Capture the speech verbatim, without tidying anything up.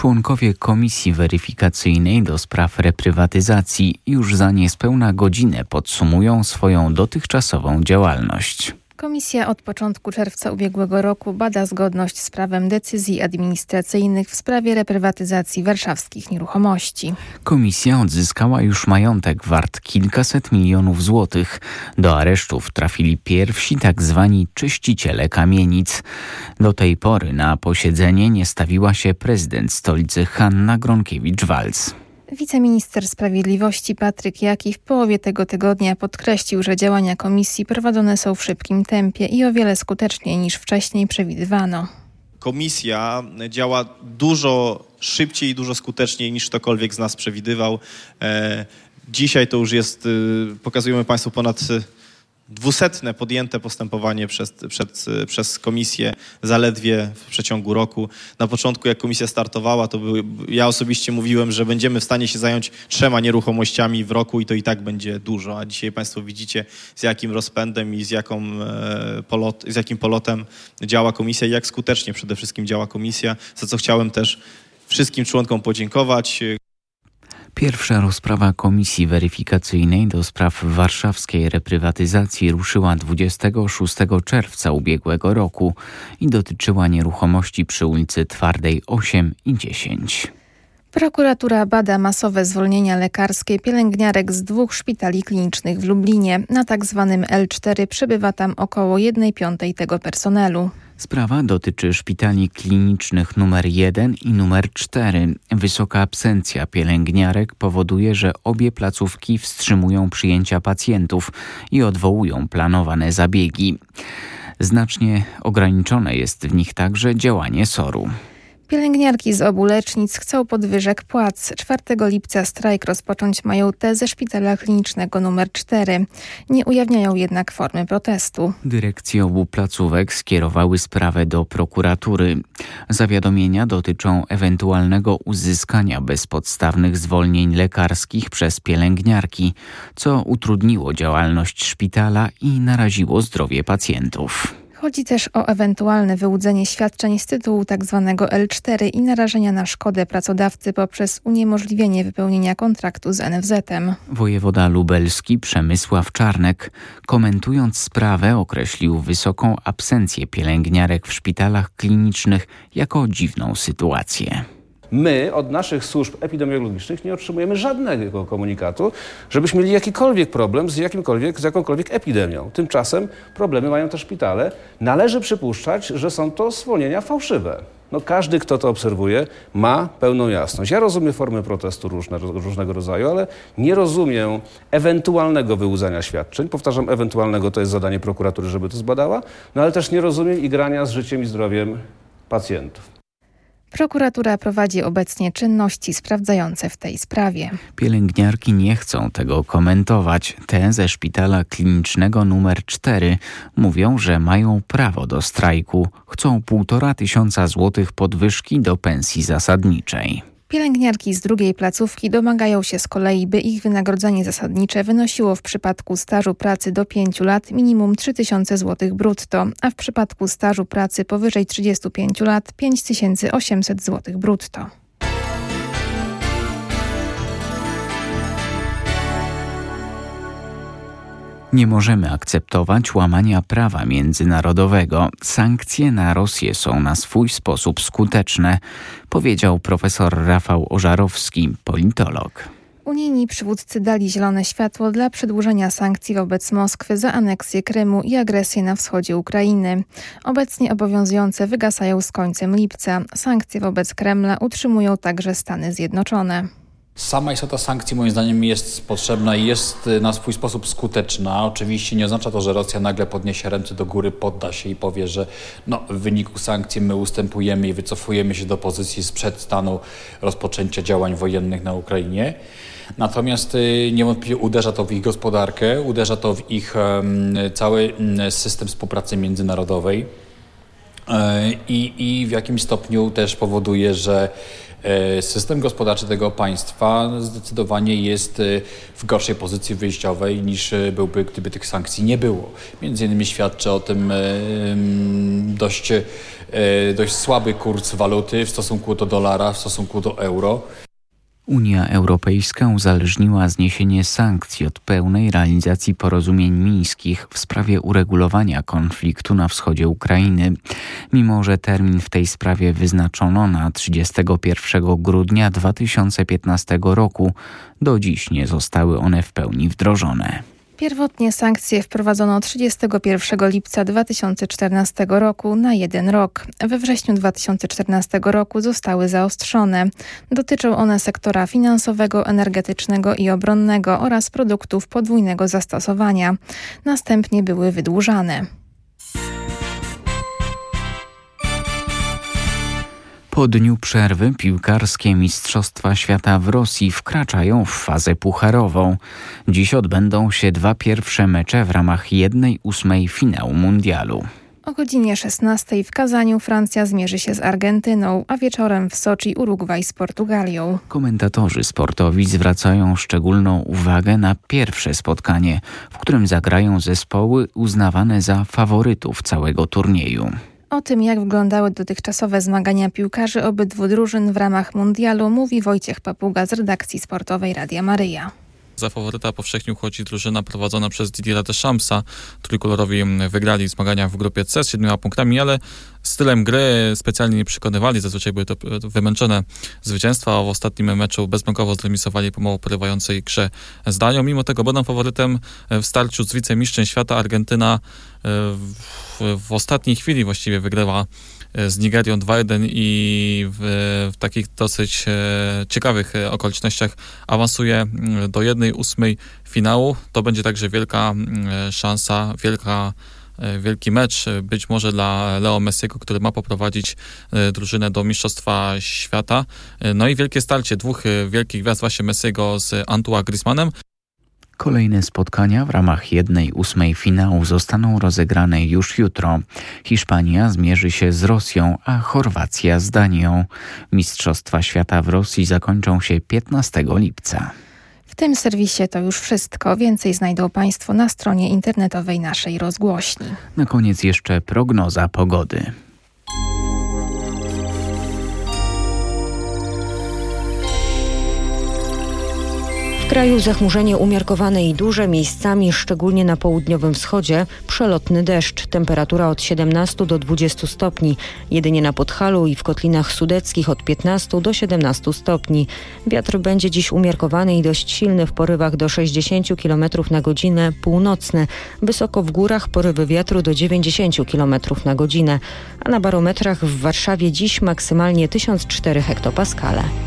Członkowie Komisji Weryfikacyjnej do spraw reprywatyzacji już za niespełna godzinę podsumują swoją dotychczasową działalność. Komisja od początku czerwca ubiegłego roku bada zgodność z prawem decyzji administracyjnych w sprawie reprywatyzacji warszawskich nieruchomości. Komisja odzyskała już majątek wart kilkaset milionów złotych. Do aresztów trafili pierwsi tak zwani czyściciele kamienic. Do tej pory na posiedzenie nie stawiła się prezydent stolicy Hanna Gronkiewicz-Waltz. Wiceminister Sprawiedliwości Patryk Jaki w połowie tego tygodnia podkreślił, że działania komisji prowadzone są w szybkim tempie i o wiele skuteczniej niż wcześniej przewidywano. Komisja działa dużo szybciej i dużo skuteczniej niż ktokolwiek z nas przewidywał. Dzisiaj to już jest, pokazujemy Państwu, ponad dwusetne podjęte postępowanie przez, przed, przez komisję zaledwie w przeciągu roku. Na początku, jak komisja startowała, to były, ja osobiście mówiłem, że będziemy w stanie się zająć trzema nieruchomościami w roku i to i tak będzie dużo. A dzisiaj Państwo widzicie, z jakim rozpędem i z, jaką, e, polot, z jakim polotem działa komisja i jak skutecznie przede wszystkim działa komisja, za co chciałem też wszystkim członkom podziękować. Pierwsza rozprawa Komisji Weryfikacyjnej do spraw warszawskiej reprywatyzacji ruszyła dwudziestego szóstego czerwca ubiegłego roku i dotyczyła nieruchomości przy ulicy Twardej osiem i dziesięć. Prokuratura bada masowe zwolnienia lekarskie pielęgniarek z dwóch szpitali klinicznych w Lublinie. Na tak zwanym L cztery przebywa tam około jednej piątej tego personelu. Sprawa dotyczy szpitali klinicznych numer jeden i numer cztery. Wysoka absencja pielęgniarek powoduje, że obie placówki wstrzymują przyjęcia pacjentów i odwołują planowane zabiegi. Znacznie ograniczone jest w nich także działanie soru. Pielęgniarki z obu lecznic chcą podwyżek płac. czwartego lipca strajk rozpocząć mają te ze szpitala klinicznego numer cztery. Nie ujawniają jednak formy protestu. Dyrekcje obu placówek skierowały sprawę do prokuratury. Zawiadomienia dotyczą ewentualnego uzyskania bezpodstawnych zwolnień lekarskich przez pielęgniarki, co utrudniło działalność szpitala i naraziło zdrowie pacjentów. Chodzi też o ewentualne wyłudzenie świadczeń z tytułu tzw. L cztery i narażenia na szkodę pracodawcy poprzez uniemożliwienie wypełnienia kontraktu z N F Z-em. Wojewoda lubelski Przemysław Czarnek, komentując sprawę, określił wysoką absencję pielęgniarek w szpitalach klinicznych jako dziwną sytuację. My od naszych służb epidemiologicznych nie otrzymujemy żadnego komunikatu, żebyśmy mieli jakikolwiek problem z jakimkolwiek, z jakąkolwiek epidemią. Tymczasem problemy mają te szpitale. Należy przypuszczać, że są to zwolnienia fałszywe. No, każdy, kto to obserwuje, ma pełną jasność. Ja rozumiem formy protestu różne, różnego rodzaju, ale nie rozumiem ewentualnego wyłudzania świadczeń. Powtarzam, ewentualnego to jest zadanie prokuratury, żeby to zbadała, no ale też nie rozumiem igrania z życiem i zdrowiem pacjentów. Prokuratura prowadzi obecnie czynności sprawdzające w tej sprawie. Pielęgniarki nie chcą tego komentować. Te ze szpitala klinicznego numer cztery mówią, że mają prawo do strajku. Chcą półtora tysiąca złotych podwyżki do pensji zasadniczej. Pielęgniarki z drugiej placówki domagają się z kolei, by ich wynagrodzenie zasadnicze wynosiło w przypadku stażu pracy do pięciu lat minimum trzy tysiące złotych brutto, a w przypadku stażu pracy powyżej trzydziestu pięciu lat pięć tysięcy osiemset złotych brutto. Nie możemy akceptować łamania prawa międzynarodowego. Sankcje na Rosję są na swój sposób skuteczne, powiedział profesor Rafał Ożarowski, politolog. Unijni przywódcy dali zielone światło dla przedłużenia sankcji wobec Moskwy za aneksję Krymu i agresję na wschodzie Ukrainy. Obecnie obowiązujące wygasają z końcem lipca. Sankcje wobec Kremla utrzymują także Stany Zjednoczone. Sama istota sankcji moim zdaniem jest potrzebna i jest na swój sposób skuteczna. Oczywiście nie oznacza to, że Rosja nagle podniesie ręce do góry, podda się i powie, że no, w wyniku sankcji my ustępujemy i wycofujemy się do pozycji sprzed stanu rozpoczęcia działań wojennych na Ukrainie. Natomiast y, niewątpliwie uderza to w ich gospodarkę, uderza to w ich y, cały y, system współpracy międzynarodowej y, i, i w jakimś stopniu też powoduje, że System gospodarczy tego państwa zdecydowanie jest w gorszej pozycji wyjściowej niż byłby, gdyby tych sankcji nie było. Między innymi świadczy o tym dość, dość słaby kurs waluty w stosunku do dolara, w stosunku do euro. Unia Europejska uzależniła zniesienie sankcji od pełnej realizacji porozumień mińskich w sprawie uregulowania konfliktu na wschodzie Ukrainy. Mimo że termin w tej sprawie wyznaczono na trzydziestego pierwszego grudnia dwa tysiące piętnastego roku, do dziś nie zostały one w pełni wdrożone. Pierwotnie sankcje wprowadzono trzydziestego pierwszego lipca dwa tysiące czternastego roku na jeden rok. We wrześniu dwa tysiące czternastego roku zostały zaostrzone. Dotyczą one sektora finansowego, energetycznego i obronnego oraz produktów podwójnego zastosowania. Następnie były wydłużane. Po dniu przerwy piłkarskie Mistrzostwa Świata w Rosji wkraczają w fazę pucharową. Dziś odbędą się dwa pierwsze mecze w ramach jednej ósmej finału mundialu. O godzinie szesnastej w Kazaniu Francja zmierzy się z Argentyną, a wieczorem w Soczi Urugwaj z Portugalią. Komentatorzy sportowi zwracają szczególną uwagę na pierwsze spotkanie, w którym zagrają zespoły uznawane za faworytów całego turnieju. O tym, jak wyglądały dotychczasowe zmagania piłkarzy obydwu drużyn w ramach mundialu, mówi Wojciech Papuga z redakcji sportowej Radia Maryja. Za faworyta powszechnie uchodzi drużyna prowadzona przez Didiera Deschampsa. Trójkolorowi wygrali zmagania w grupie C z siedmioma punktami, ale stylem gry specjalnie nie przekonywali. Zazwyczaj były to wymęczone zwycięstwa. W ostatnim meczu bezbłędnie zremisowali po mało porywającej grze z Danią. Mimo tego będą faworytem w starciu z wicemistrzem świata. Argentyna w, w ostatniej chwili właściwie wygrała z Nigerią dwa jeden i w, w takich dosyć e, ciekawych okolicznościach awansuje do jednej ósmej finału. To będzie także wielka e, szansa, wielka, e, wielki mecz być może dla Leo Messiego, który ma poprowadzić e, drużynę do Mistrzostwa Świata. E, no i wielkie starcie dwóch e, wielkich gwiazd, właśnie Messiego z Antoine Griezmannem. Kolejne spotkania w ramach jednej ósmej finału zostaną rozegrane już jutro. Hiszpania zmierzy się z Rosją, a Chorwacja z Danią. Mistrzostwa Świata w Rosji zakończą się piętnastego lipca. W tym serwisie to już wszystko. Więcej znajdą Państwo na stronie internetowej naszej rozgłośni. Na koniec jeszcze prognoza pogody. W kraju zachmurzenie umiarkowane i duże, miejscami, szczególnie na południowym wschodzie, przelotny deszcz. Temperatura od siedemnastu do dwudziestu stopni. Jedynie na Podhalu i w Kotlinach Sudeckich od piętnastu do siedemnastu stopni. Wiatr będzie dziś umiarkowany i dość silny w porywach do sześćdziesięciu kilometrów na godzinę, północny. Wysoko w górach porywy wiatru do dziewięćdziesięciu kilometrów na godzinę. A na barometrach w Warszawie dziś maksymalnie tysiąc cztery hektopaskale.